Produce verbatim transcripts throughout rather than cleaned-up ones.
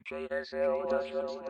J S L dot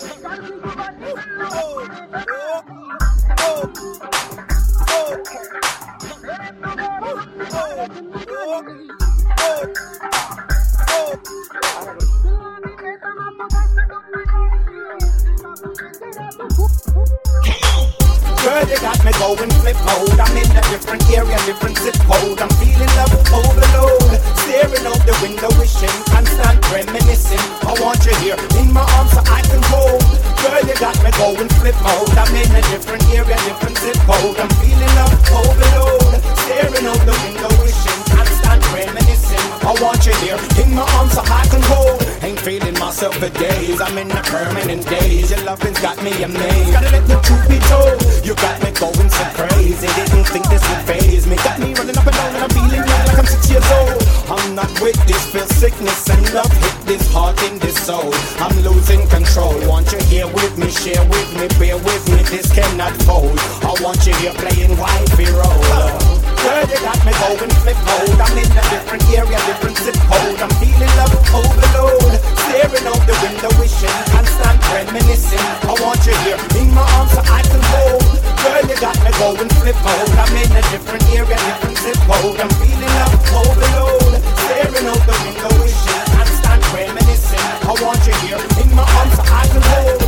Girl, you got me going flip mode. I'm in a different area, different zip code. I'm feeling love overload. Staring out the window, wishing, constant reminiscing. I want you here in my arms so I can hold. Girl, you got me going flip mode. I'm in a different area, different zip code. I'm feeling love overload. Staring out the window, wishing, constant reminiscing. I want you here in my arms so I can hold. Ain't feeling myself for days. I'm in a permanent daze. Your loving's got me amazed. Gotta let the truth be told. You got me going so crazy. Didn't think this would faze me. Got me running up and down and I'm feeling young like I'm six years old. I'm not with this, feel sickness and love hit this heart in this soul. I'm losing control. Want you here with me, share with me, bear with me. This cannot fold. I want you here playing wifey role. Girl, you got me going flip mode. I'm in a different area, different zip code. I'm feeling love overload. Staring out the window, wishing, constant reminiscing. I want you here in my arms so I can hold. Girl, you got me going flip mode. I'm in a different area, different zip code. I'm feeling love overload. Staring out the window, wishing, constant reminiscing. I want you here in my arms so I can hold.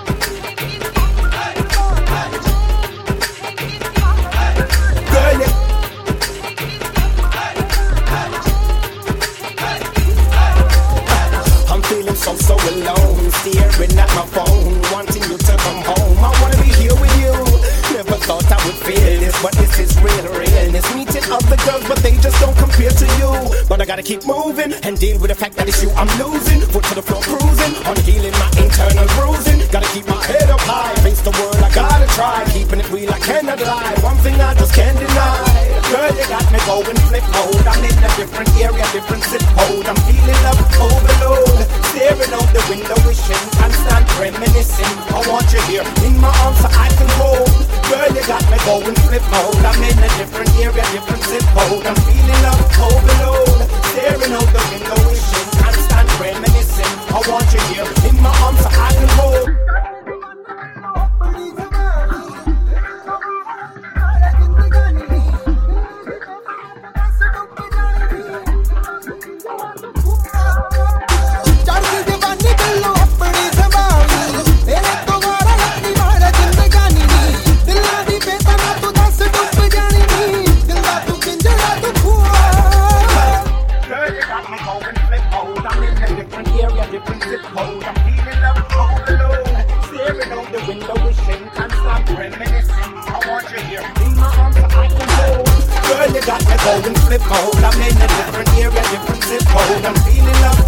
Girl, you feeling so, so alone, staring at my phone, wanting you to come home. I wanna be here with you. Never thought I would feel this, but this is real realness. Meeting other girls, but they just don't compare to you. But I gotta keep moving and deal with the fact that it's you I'm losing. Foot to the floor cruising, on healing my internal bruising. Gotta keep my head up high, face the world, I gotta try. Keeping it real, I cannot lie. One thing I just can't deny. Girl, you got me going flip mode. I'm in a different area, different zip code. I'm feeling love overload. Staring out the window, wishing, constant reminiscing. I want you here in my arms so I can hold. Girl, you got me going flip mode. I'm in a different area, different zip code. I'm feeling love overload. Staring out the window, wishing, constant reminiscing. I want you here in my arms so I can hold. Different zip code. I'm feeling love overload. Staring out the window, wishing, constant reminiscing. I want you here in my arms so I can hold. Girl, you got me going flip mode. I'm in a different area, different zip code. I'm feeling love